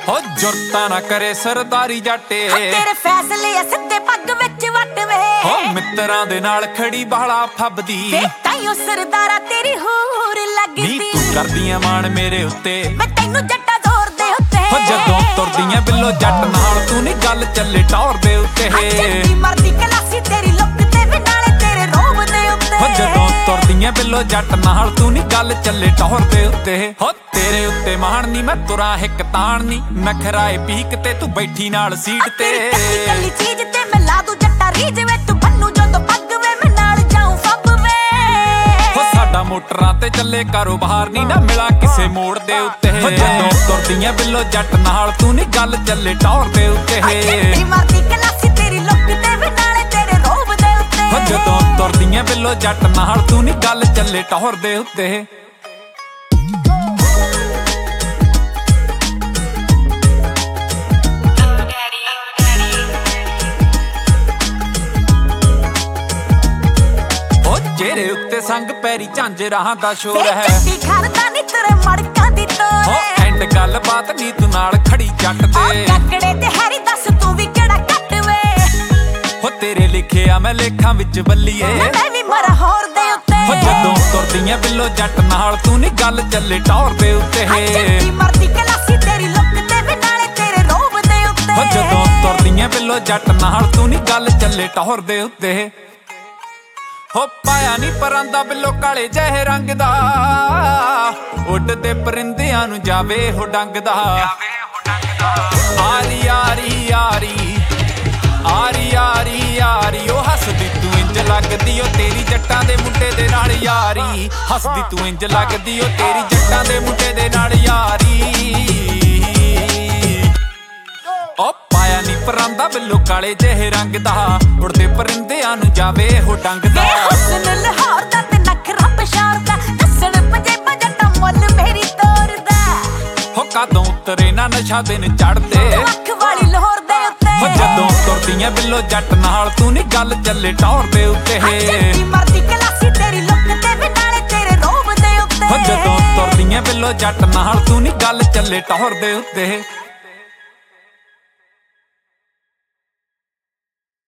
ਹੋ ਜੁਰਤਾਂ ਨਾ ਕਰੇ ਸਰਦਾਰੀ ਜਾਟੇ, ਤੇਰੇ ਫੈਸਲੇ ਆ ਸਿੱਧੇ ਪੱਗ ਵਿੱਚ ਵੱਟ ਵੇ। ਹੋ ਮਿੱਤਰਾਂ ਦੇ ਨਾਲ ਖੜੀ ਬਾਲਾ ਫੱਬਦੀ, ਤਾਈਓ ਸਰਦਾਰਾ ਤੇਰੀ ਹੂਰ ਲੱਗਦੀ। ਨੀ ਤੂੰ ਕਰਦੀਆਂ ਮਾਣ ਮੇਰੇ ਉੱਤੇ, ਮੈਂ ਤੈਨੂੰ ਜੱਟਾ ਜ਼ੋਰ ਦੇ ਉੱਤੇ। ਹੋ ਜਦੋਂ ਤੁਰਦੀਆਂ ਬਿੱਲੋ ਜੱਟ ਨਾਲ ਤੂੰ ਨੀ ਗੱਲ ਚੱਲੇ ਟੌਰ ਦੇ ਉੱਤੇ। ਜੱਟੀ ਮਰਦੀ ਕਲਾਸੀ ਤੇਰੀ ਲੁੱਕ ਤੇ ਵੀ ਨਾਲੇ ਤੇਰੇ ਰੋਬ ਦੇ ਉੱਤੇ। ਹੋ ਜਦੋਂ ਤੁਰਦੀਆਂ ਬਿੱਲੋ ਜੱਟ ਨਾਲ ਤੂੰ ਨੀ ਗੱਲ ਚੱਲੇ ਟੌਰ ਦੇ ਉੱਤੇ। ਹੋ ਤੇਰੇ ਉੱਤੇ ਮਾਣ ਨੀ ਮੈਂ ਤੁਰਾਂ ਹਿੱਕ ਤਾਣ ਨੀ, ਨਖਰਾਏ ਪੀਕ ਤੇ ਤੂੰ ਬੈਠੀ ਨਾਲ ਸੀਟ ਤੇ। ਕੱਲੀ ਕੱਲੀ ਚੀਜ਼ ਤੇ ਮੈਂ ਲਾ ਦੂੰ ਜੱਟਾ ਰੀਝ ਵੇ, ਤੂੰ ਬੰਨੂ ਜਦੋਂ ਪੱਗ ਵੇ ਮੈਂ ਨਾਲ ਜਾਊਂ ਫੱਬ ਵੇ। ਹੋ ਸਾਡਾ ਮੋਟਰਾਂ ਤੇ ਚੱਲੇ ਕਾਰੋਬਾਰ ਨੀ ਨਾ ਮਿਲਾ ਕਿਸੇ ਮੋੜ ਦੇ ਉੱਤੇ। ਹੋ ਜਦੋਂ ਤੁਰਦੀਆਂ ਬਿੱਲੋ ਜੱਟ ਨਾਲ ਤੂੰ ਨੀ ਗੱਲ ਚੱਲੇ ਟੌਰ ਦੇ ਉੱਤੇ। ਜੱਟੀ ਮਰਦੀ ਕਲਾਸੀ ਤੇਰੀ ਲੁੱਕ ਤੇ ਵੀ ਨਾਲੇ ਤੇਰੇ ਰੋਬ ਦੇ ਉੱਤੇ। ਹੋ ਜਦੋਂ ਤੁਰਦੀਆਂ ਬਿੱਲੋ ਜੱਟ ਨਾਲ ਤੂੰ ਨੀ ਗੱਲ ਚੱਲੇ ਟੌਰ ਦੇ ਉੱਤੇ। ਚਿਹਰੇ ਉੱਤੇ ਸੰਗ ਪੈਰੀ ਝਾਂਜਰਾਂ ਦਾ ਸ਼ੋਰ ਹੈ, ਜੱਟੀ ਖੜਦਾ ਨੀ ਤੇਰੇ ਮੜਕਾਂ ਦੀ ਤੋਰ। ਹੋ ਐਂਡ ਗੱਲ ਬਾਤ ਨੀ ਤੂੰ ਨਾਲ ਖੜੀ ਜੱਟ ਤੇ। ਕੱਕੜੇ ਤੇ ਹੈਰੀ ਦੱਸ ਤੂੰ ਵੀ ਕਿਹੜਾ ਕੱਟ ਵੇ। ਹੋ ਤੇਰੇ ਲਿਖਿਆ ਮੈਂ ਲੇਖਾਂ ਵਿੱਚ ਬੱਲੀਏ, ਮੈਂ ਵੀ ਮਰਾ ਹੋਰ ਦੇ ਉੱਤੇ। ਹੋ ਜਦੋਂ ਤੁਰਦੀਆਂ ਬਿੱਲੋ ਜੱਟ ਨਾਲ ਤੂੰ ਨੀ ਗੱਲ ਚੱਲੇ ਟੌਰ ਦੇ ਉੱਤੇ। ਜੱਟੀ ਮਰਦੀ ਕਲਾਸੀ ਤੇਰੀ ਲੁੱਕ ਤੇ ਵੀ ਨਾਲੇ ਤੇਰੇ ਰੋਬ ਦੇ ਉੱਤੇ। ਹੋ ਜਦੋਂ ਤੁਰਦੀਆਂ ਬਿੱਲੋ ਜੱਟ ਨਾਲ ਤੂੰ ਨੀ ਗੱਲ ਚੱਲੇ ਟੌਰ ਦੇ ਉੱਤੇ। ਹੋ ਪਾਇਆ ਨੀ ਪਰਾਂਦਾ ਬਿੱਲੋ ਕਾਲੇ ਜਿਹੇ ਰੰਗ ਦਾ, ਉੱਡਦੇ ਪਰਿੰਦਿਆਂ ਨੂੰ ਜਾਵੇ ਹੋ ਡੰਗ ਦਾ। ਆਰੀ ਆਰੀ ਆਰੀ ਆਰੀ ਆਰੀ ਆਰੀ, ਉਹ ਹੱਸਦੀ ਤੂੰ ਇੰਜ ਲੱਗਦੀ ਓ ਤੇਰੀ ਜੱਟਾਂ ਦੇ ਮੁੰਡੇ ਦੇ ਨਾਲ ਯਾਰੀ। ਹੱਸਦੀ ਤੂੰ ਇੰਜ ਲੱਗਦੀ ਓ ਤੇਰੀ ਜੱਟਾਂ ਦੇ ਮੁੰਡੇ ਦੇ ਨਾਲ ਯਾਰੀ। ਓ ਪਾਇਆ ਨੀ ਪਰਾਂਦਾ ਬਿੱਲੋ ਕਾਲੇ ਜਿਹੇ ਰੰਗ ਦਾ, ਉੜਦੇ ਪਰਿੰਦਿਆਂ ਨੂੰ ਜਾਵੇ ਹੋ ਡੰਗ ਦਾ। ਹੁਸਨ ਲਾਹੌਰ ਦਾ ਤੇ ਨਖਰਾ ਪਸ਼ਾਰ ਦਾ, ਦੱਸਣ ਪੰਜੇਬਾਂ ਜੱਟਾਂ ਮੁੱਲ ਮੇਰੀ ਤੋਰ ਦਾ। ਹੋ ਕਦੋਂ ਉਤਰੇ ਨਾ ਨਸ਼ਾ ਦਿਨ ਚੜਦੇ, ਅੱਖ ਵਾਲੀ ਲਾਹੌਰ ਦੇ ਉੱਤੇ। ਹੋ ਜਦੋਂ ਤੁਰਦੀਆਂ ਬਿੱਲੋ ਜੱਟ ਨਾਲ ਤੂੰ ਨੀ ਗੱਲ ਚੱਲੇ ਟੌਰ ਦੇ ਉੱਤੇ। ਜੱਟੀ ਮਰਦੀ ਕਲਾਸੀ ਤੇਰੀ ਲੁੱਕ ਤੇ ਵੀ ਨਾਲੇ ਤੇਰੇ ਰੋਬ ਦੇ ਉੱਤੇ। ਹੋ ਜਦੋਂ ਤੁਰਦੀਆਂ ਬਿੱਲੋ ਜੱਟ ਨਾਲ ਤੂੰ ਨੀ ਗੱਲ ਚੱਲੇ ਟੌਰ ਦੇ ਉੱਤੇ।